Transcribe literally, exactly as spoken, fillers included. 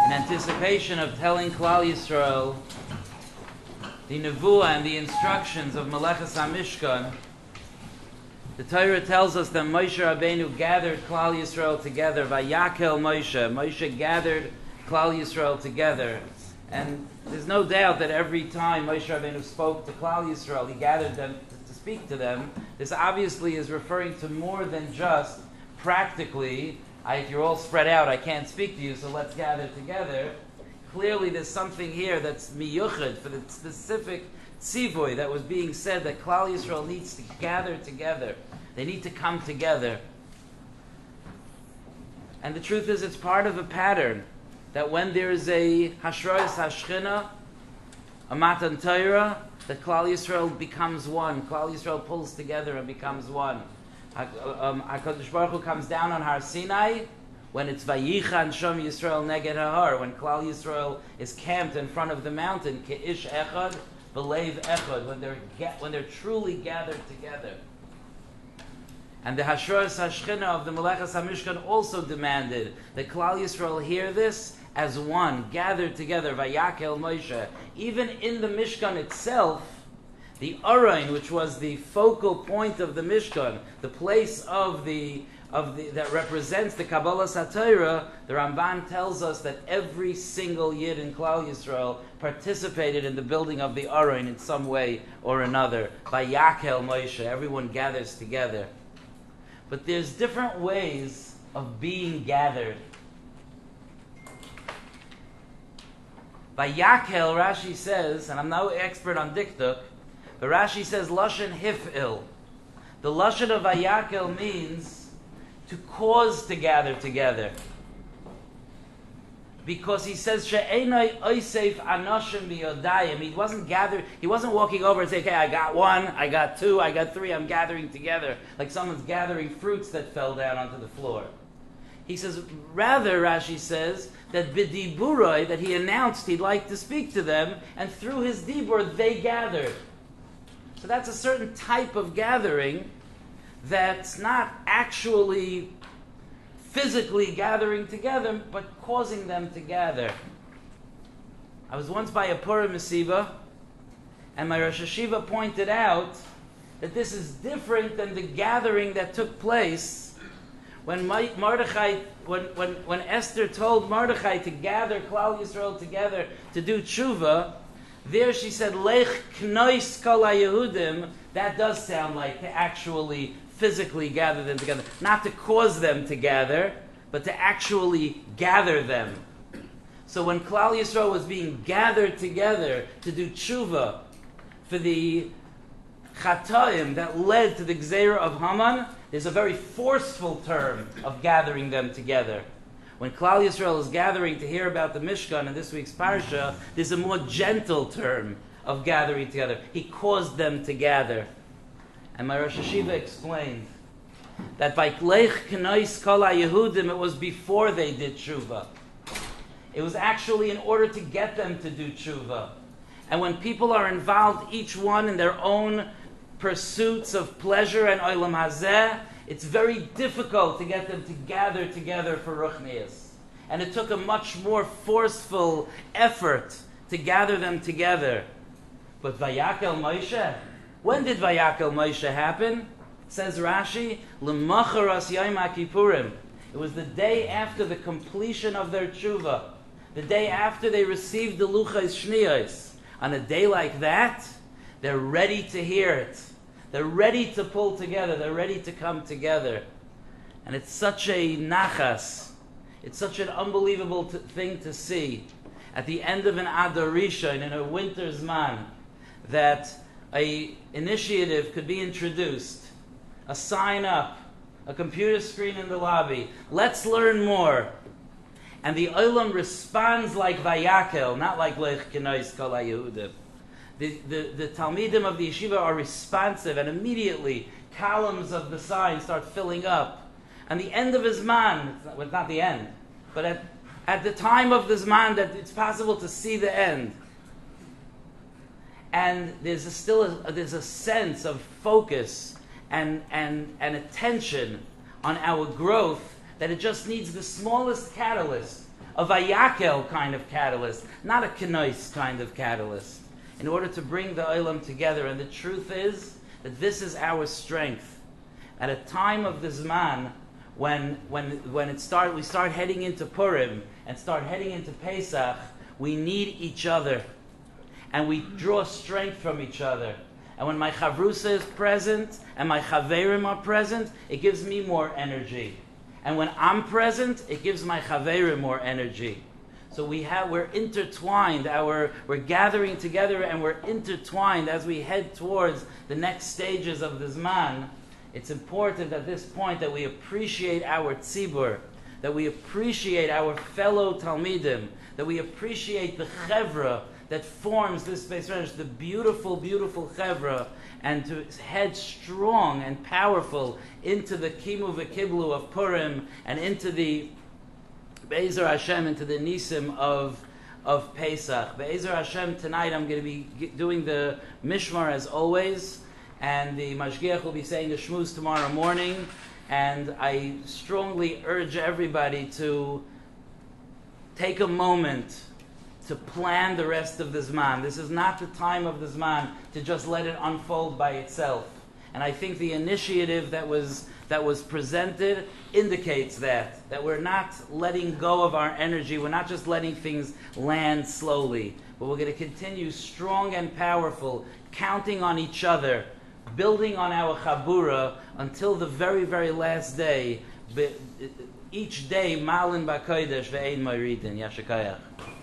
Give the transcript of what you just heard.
in anticipation of telling Klal Yisrael the nevuah and the instructions of Meleches HaMishkan, the Torah tells us that Moshe Rabbeinu gathered Klal Yisrael together. Vayakel Moshe. Moshe gathered Klal Yisrael together. And there's no doubt that every time Moshe Rabbeinu spoke to Klal Yisrael, he gathered them to, to speak to them. This obviously is referring to more than just practically, I, if you're all spread out, I can't speak to you, so let's gather together. Clearly there's something here that's miyuchad for the specific tzivoy that was being said, that Klal Yisrael needs to gather together. They need to come together. And the truth is, it's part of a pattern that when there is a Hashroyas Hashchina, a Matan Torah, that Klal Yisrael becomes one. Klal Yisrael pulls together and becomes one. HaKadosh Baruch Hu comes down on Har Sinai when it's Vayichan Shom Yisrael Neged HaHar, when Klal Yisrael is camped in front of the mountain, Ke'ish Echad, B'leiv Echad, when they're, when they're truly gathered together. And the Hashroyas Hashchina of the Meleches HaMishkan also demanded that Klal Yisrael hear this as one, gathered together, Vayakel Moshe. Even in the Mishkan itself, the Aron, which was the focal point of the Mishkan, the place of the of the that represents the Kabbalah HaTorah, the Ramban tells us that every single Yid in Klal Yisrael participated in the building of the Aron in some way or another. Vayakel Moshe, everyone gathers together. But there's different ways of being gathered. Vayakel, Rashi says, and I'm no expert on diktuk, but Rashi says Lashon Hif'il. The Lashon of Vayakel means to cause to gather together. Because he says She'enoi Oisef Anoshim B'Yodayim. He wasn't gathered, he wasn't walking over and saying, okay, I got one, I got two, I got three, I'm gathering together, like someone's gathering fruits that fell down onto the floor. He says, rather, Rashi says, that B'Diburoi, that he announced he'd like to speak to them, and through his Dibur, they gathered. So that's a certain type of gathering that's not actually physically gathering together, but causing them to gather. I was once by a Purim Mesiva, and my Rosh Hashiva pointed out that this is different than the gathering that took place when Mordechai, when, when, when Esther told Mordechai to gather Klal Yisrael together to do tshuva. There she said, Lech knois kol haYehudim. That does sound like to actually physically gather them together. Not to cause them to gather, but to actually gather them. So when Klal Yisrael was being gathered together to do tshuva for the chatoim that led to the gzeira of Haman, there's a very forceful term of gathering them together. When Klal Yisrael is gathering to hear about the Mishkan in this week's Parsha, there's a more gentle term of gathering together. He caused them to gather. And my Rosh Hashiva explained that by Lech Knois Kol HaYehudim, it was before they did tshuva. It was actually in order to get them to do tshuva. And when people are involved, each one in their own pursuits of pleasure and olam hazeh, it's very difficult to get them to gather together for ruchnius. And it took a much more forceful effort to gather them together. But Vayakel Moshe, when did Vayakel Moshe happen? Says Rashi, L'macharas Yom HaKippurim. It was the day after the completion of their tshuva. The day after they received the Luchas Shniyos. On a day like that, they're ready to hear it. They're ready to pull together. They're ready to come together. And it's such a nachas. It's such an unbelievable t- thing to see. At the end of an Adar Rishon, in a winter's man, that a initiative could be introduced. A sign up. A computer screen in the lobby. Let's learn more. And the Olam responds like Vayakel, not like Lech Knois Kol HaYehudim. The, the, the Talmidim of the yeshiva are responsive, and immediately columns of the sign start filling up. And the end of his man, it's not, well, not the end, but at, at the time of the Zman that it's possible to see the end. And there's a, still a, there's a sense of focus and, and, and attention on our growth that it just needs the smallest catalyst a vayakel kind of catalyst, not a kenois kind of catalyst, in order to bring the olam together. And the truth is that this is our strength. At a time of the Zman, when when when it start, we start heading into Purim and start heading into Pesach, we need each other, and we draw strength from each other. And when my chavrusa is present and my chaverim are present, it gives me more energy. And when I'm present, it gives my chaverim more energy. So we have, we're intertwined. Our, we're gathering together and we're intertwined as we head towards the next stages of the Zman. It's important at this point that we appreciate our tzibur, that we appreciate our fellow talmidim, that we appreciate the chevra that forms this Beis Medrash, the beautiful, beautiful chevra, and to head strong and powerful into the kimu v'kiblu of Purim and into the Be'ezer Hashem, into the nisim of of Pesach. Be'ezer Hashem, tonight I'm going to be doing the Mishmar as always, and the Mashgiach will be saying the Shmuz tomorrow morning, and I strongly urge everybody to take a moment to plan the rest of the Zman. This is not the time of the Zman to just let it unfold by itself. And I think the initiative that was that was presented indicates that, that we're not letting go of our energy, we're not just letting things land slowly, but we're going to continue strong and powerful, counting on each other, building on our chabura until the very, very last day. Each day, malin b'kodesh ve'ein moridin. Yashakayach.